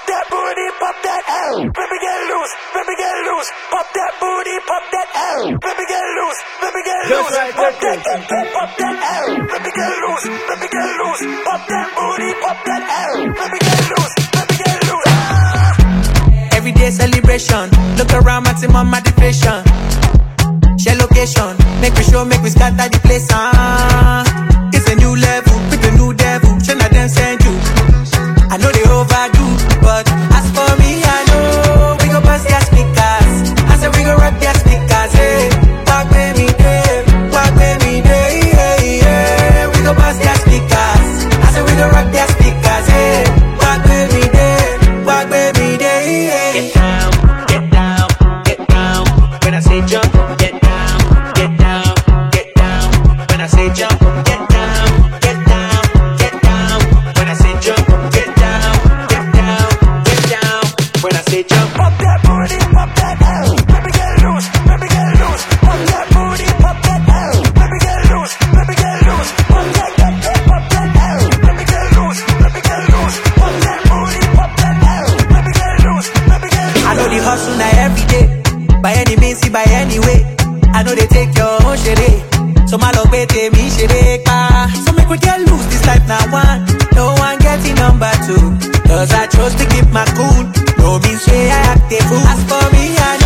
that booty, pop that L. Baby get loose, baby get loose. Pop that booty, pop that L. Baby get loose, baby get loose. Pop that, pop that L. Baby get loose, baby get loose. Pop that booty, pop that L. Baby get loose, baby get loose. Everyday celebration, look around, maximum motivation. Share location, make we show, make we scatter the place. It's a new level, with a new devil. Shana them send you. I know they overdo, but as for me, I know we go bust their speakers. I said we go rock their speakers. Hey, walk with me, hey, yeah. We go bust their speakers. I said we go rock their speakers. Hey, walk with me, yeah. Get down, get down, get down. When I say jump, get down, get down, get down. When I say jump, get down, get down, get down. When I say jump, get down, get down, get down. When I say jump, pop that booty, pop that L. Baby get loose, baby get loose. Pop that booty, pop that L. Baby get loose, baby get loose. Pop that, pop that L. Baby get loose, baby get loose. Pop that booty, pop that L. Baby get loose, baby get loose. I know the hustle now every day. By any means, see by any way. I know they take your own shade. So my love me shade. So make we get loose this life now one. No one getting number two. Cause I chose to keep my cool. No means say I act a fool. As for me, I